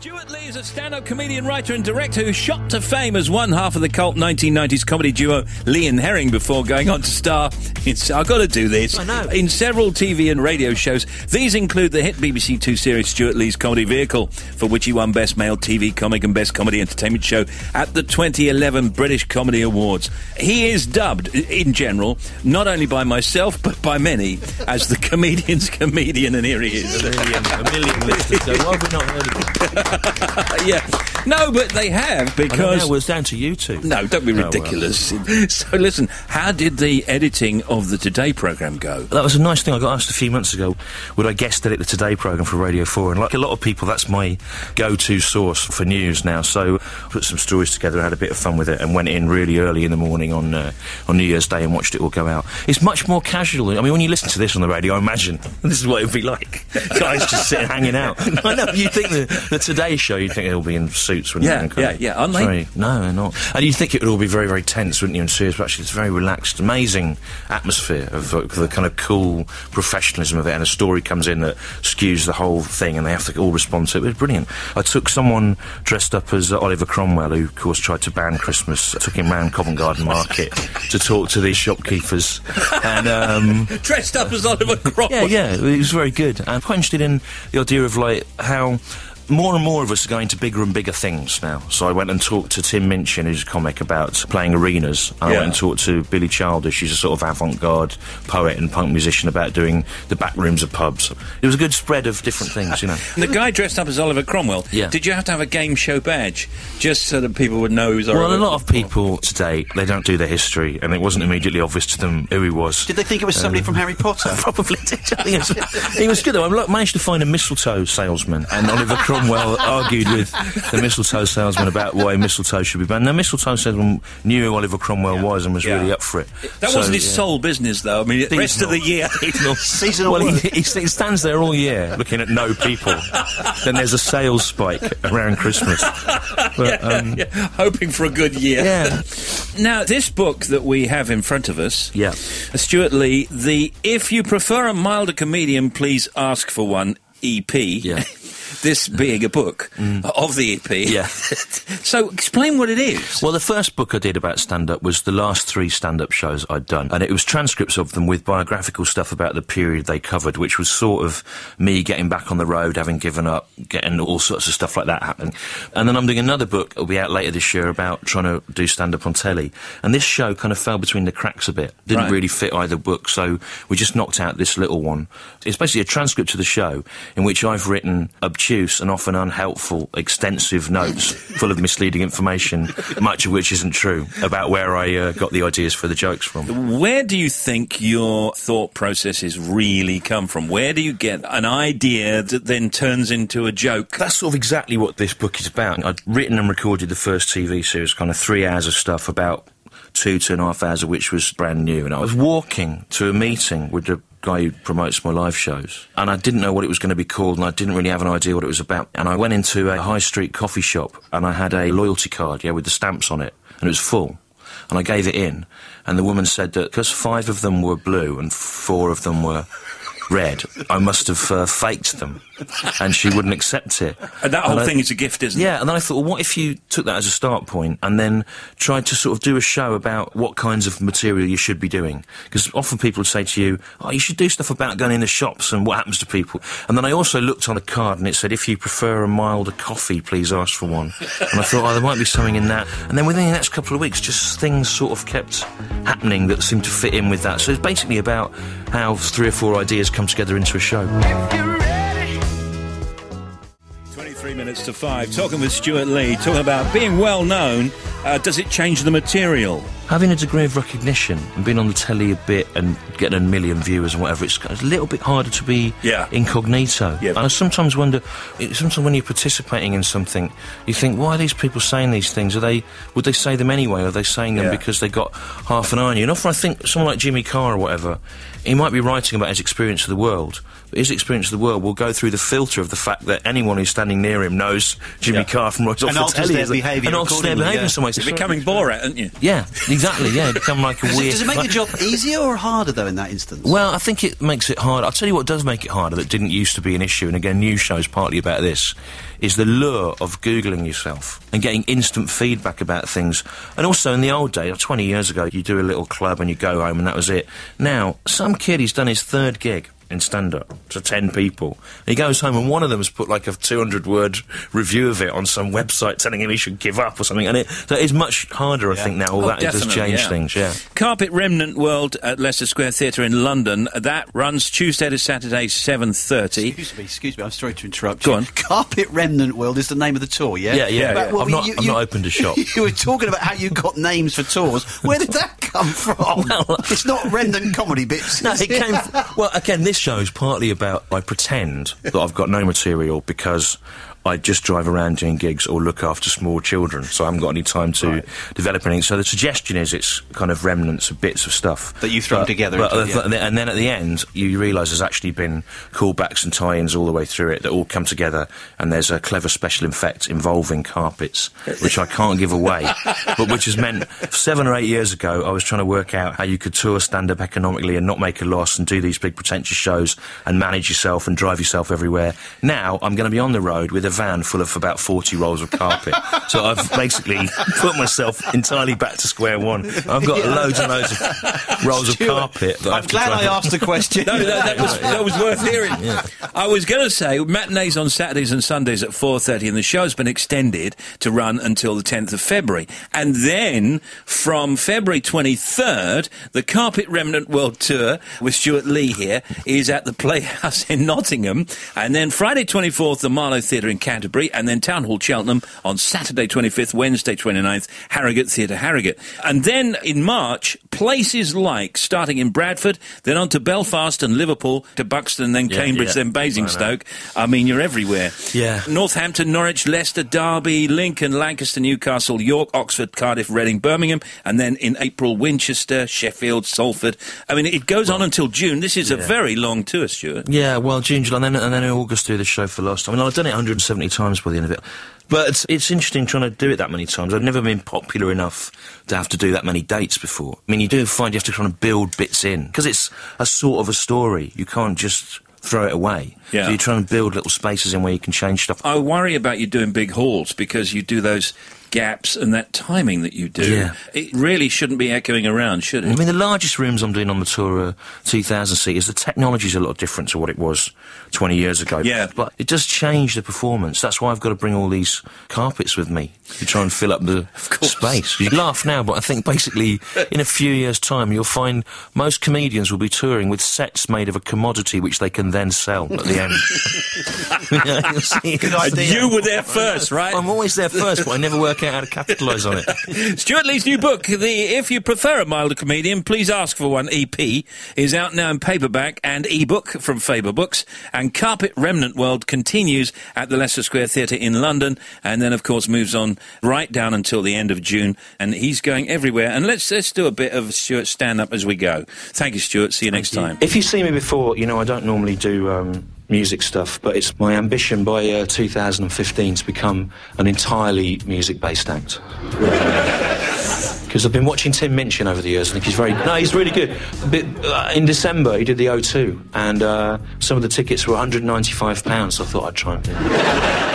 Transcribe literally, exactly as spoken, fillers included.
Stuart Lee is a stand-up comedian, writer and director who shot to fame as one half of the cult nineteen nineties comedy duo Lee and Herring before going on to star in, I've got to do this, I know. in several T V and radio shows. These include the hit B B C Two series Stuart Lee's Comedy Vehicle, for which he won Best Male T V Comic and Best Comedy Entertainment Show at the twenty eleven British Comedy Awards. He is dubbed, in general, not only by myself, but by many, as the comedian's comedian, and here he is. A million, a million listeners. So why have we not heard of him? Yeah. No, but they have, because... I don't know, it was down to you two. No, don't be ridiculous. Oh, well. So, listen, how did the editing of the Today programme go? That was a nice thing. I got asked a few months ago, would I guest edit the Today programme for Radio four? And like a lot of people, that's my go-to source for news now. So I put some stories together, had a bit of fun with it, and went in really early in the morning on uh, on New Year's Day and watched it all go out. It's much more casual. I mean, when you listen to this on the radio, I imagine this is what it would be like. Guys just sitting hanging out. I know, you think the, the Today show, you'd think they'll be in suits, wouldn't Yeah, you? yeah, yeah, aren't they? Very, no, they're not. And you'd think it would all be very, very tense, wouldn't you, and serious, but actually it's a very relaxed, amazing atmosphere of uh, the kind of cool professionalism of it, and a story comes in that skews the whole thing and they have to all respond to it. It was brilliant. I took someone dressed up as uh, Oliver Cromwell, who of course tried to ban Christmas. I took him round Covent Garden Market to talk to these shopkeepers. And um, dressed up as Oliver Cromwell? Yeah, yeah, it was very good. And I'm quite interested in the idea of, like, how more and more of us are going to bigger and bigger things now. So I went and talked to Tim Minchin, who's a comic, about playing arenas. I yeah. went and talked to Billy Childish, who's a sort of avant-garde poet and punk musician, about doing the back rooms of pubs. It was a good spread of different things, you know. The guy dressed up as Oliver Cromwell, yeah. did you have to have a game show badge, just so that people would know who was Oliver? Well, a lot of people today, they don't do their history, and it wasn't immediately obvious to them who he was. Did they think it was somebody um, from Harry Potter? Probably did. I think it was, he was good, though. I managed to find a mistletoe salesman, and Oliver Cromwell argued with the mistletoe salesman about why mistletoe should be banned. Now, mistletoe salesman knew who Oliver Cromwell yeah. was and was yeah. really up for it. That so, wasn't his yeah. sole business, though. I mean, the rest not. of the year... Seasonal well, work. he, he, he stands there all year looking at no people. Then there's a sales spike around Christmas. But, yeah, um, yeah. Hoping for a good year. Yeah. Now, this book that we have in front of us, yeah. Stuart Lee, the If You Prefer a Milder Comedian, Please Ask for One E P. Yeah. This being a book mm. of the E P. Yeah. So, explain what it is. Well, the first book I did about stand-up was the last three stand-up shows I'd done, and it was transcripts of them with biographical stuff about the period they covered, which was sort of me getting back on the road, having given up, getting all sorts of stuff like that happening. And then I'm doing another book that'll be out later this year about trying to do stand-up on telly. And this show kind of fell between the cracks a bit. Didn't right. really fit either book, so we just knocked out this little one. It's basically a transcript of the show in which I've written obtuse and often unhelpful, extensive notes full of misleading information, much of which isn't true, about where I uh, got the ideas for the jokes from. Where do you think your thought processes really come from? Where do you get an idea that then turns into a joke? That's sort of exactly what this book is about. I'd written and recorded the first T V series, kind of three hours of stuff, about two, two and a half hours of which was brand new. And I was walking to a meeting with the guy who promotes my live shows, and I didn't know what it was going to be called, and I didn't really have an idea what it was about. And I went into a high street coffee shop, and I had a loyalty card, yeah, with the stamps on it, and it was full. And I gave it in, and the woman said that because five of them were blue and four of them were red, I must have uh, faked them, and she wouldn't accept it. And that whole and thing I, is a gift, isn't yeah, it? and then I thought, well, what if you took that as a start point and then tried to sort of do a show about what kinds of material you should be doing? Because often people would say to you, oh, you should do stuff about going in the shops and what happens to people. And then I also looked on the card and it said, if you prefer a milder coffee, please ask for one. And I thought, oh, there might be something in that. And then within the next couple of weeks, just things sort of kept happening that seemed to fit in with that. So it's basically about how three or four ideas come together into a show. twenty-three minutes to five, talking with Stuart Lee, talking about being well known. Uh, does it change the material? Having a degree of recognition and being on the telly a bit and getting a million viewers and whatever, it's, it's a little bit harder to be yeah. incognito. Yeah. And I sometimes wonder, sometimes when you're participating in something, you think, why are these people saying these things? Are they, would they say them anyway? Or are they saying them yeah. because they got half an eye on you? And often I think someone like Jimmy Carr or whatever, he might be writing about his experience of the world, but his experience of the world will go through the filter of the fact that anyone who's standing near him knows Jimmy yeah. Carr from right off and the alters telly. their behaviour and alters their behaviour yeah. in some ways. You're becoming Borat, aren't you? Yeah, Exactly, yeah, you become like a Does it, weird... does it make the job easier or harder, though, in that instance? Well, I think it makes it hard. I'll tell you what does make it harder that didn't used to be an issue, and again, news shows partly about this, is the lure of Googling yourself and getting instant feedback about things. And also, in the old days, twenty years ago, you do a little club and you go home and that was it. Now, some kid, he's done his third gig in stand-up to ten people. And he goes home and one of them has put like a two hundred word review of it on some website telling him he should give up or something. And it, so it's much harder, I Yeah. think, now. All Oh, that it does definitely, change yeah. things, yeah. Carpet Remnant World at Leicester Square Theatre in London. That runs Tuesday to Saturday, seven thirty. Excuse me, excuse me, I'm sorry to interrupt Go you. on. Carpet Remnant World is the name of the tour, yeah? Yeah, yeah, But, yeah. well, I've not- you- I've you- not opened a shop. You were talking about how you got names for tours. Where did that come from? It's not Remnant Comedy Bits. No, is it came... Well, again, this show is partly about... I pretend that I've got no material because I just drive around doing gigs or look after small children, so I haven't got any time to Right. develop anything. So the suggestion is it's kind of remnants of bits of stuff. That you've thrown But- together But, into it, uh, And then at the end, you realise there's actually been callbacks and tie-ins all the way through it that all come together, and there's a clever special effect involving carpets, which I can't give away, but which has meant seven or eight years ago, I was trying to work out how you could tour stand-up economically and not make a loss and do these big pretentious shows and manage yourself and drive yourself everywhere. Now, I'm going to be on the road with a van full of about forty rolls of carpet. So I've basically put myself entirely back to square one. I've got Yeah. loads and loads of rolls of Stuart, carpet that I I'm have to glad drive. I asked the question. No, no, that was that was worth hearing. I was going to say matinees on Saturdays and Sundays at four thirty, and the show's been extended to run until the tenth of February, and then from February twenty-third, the Carpet Remnant World Tour with Stuart Lee here is at the Playhouse in Nottingham, and then Friday twenty-fourth, the Marlow Theatre in Canterbury, and then Town Hall Cheltenham on Saturday twenty-fifth, Wednesday twenty-ninth, Harrogate Theatre Harrogate, and then in March, places like starting in Bradford, then on to Belfast and Liverpool, to Buxton, then Yeah, Cambridge, yeah. then Basingstoke. I, mean, you're everywhere. Yeah. Northampton, Norwich, Leicester, Derby, Lincoln, Lancaster, Newcastle, York, Oxford, Cardiff, Reading, Birmingham, and then in April, Winchester, Sheffield, Salford. I mean, it goes on until June. This is a Yeah. very long tour, Stuart. Yeah, well, June, July, and then, and then in August do the show for the last time. I mean, I've done it one hundred seventy times by the end of it. But it's, it's interesting trying to do it that many times. I've never been popular enough to have to do that many dates before. I mean, you do find you have to kind of build bits in, because it's a sort of a story. You can't just throw it away. Yeah. So you try and build little spaces in where you can change stuff. I worry about you doing big halls because you do those gaps and that timing that you do. Yeah. It really shouldn't be echoing around, should I it? mean, the largest rooms I'm doing on the tour are two thousand seaters. The technology's a lot different to what it was twenty years ago. Yeah. But it does change the performance. That's why I've got to bring all these carpets with me to try and fill up the course. space. You laugh now, but I think basically in a few years' time you'll find most comedians will be touring with sets made of a commodity which they can then sell at the end. Yeah, you'll see. Good idea. You were there first, right? I'm always there first, but I never work out how to capitalise on it. Stuart Lee's new book, the If You Prefer a Milder Comedian, Please Ask for One E P, is out now in paperback and e-book from Faber Books, and Carpet Remnant World continues at the Leicester Square Theatre in London, and then, of course, moves on right down until the end of June, and he's going everywhere. And let's, let's do a bit of Stuart stand-up as we go. Thank you, Stuart. See you next time. If you've seen me before, you know I don't normally do um, music stuff, but it's my ambition by uh, two thousand fifteen to become an entirely music-based act. Because I've been watching Tim Minchin over the years, I think he's very... No, he's really good. A bit, uh, in December, he did the O two, and uh, some of the tickets were one hundred ninety-five pounds, so I thought I'd try and do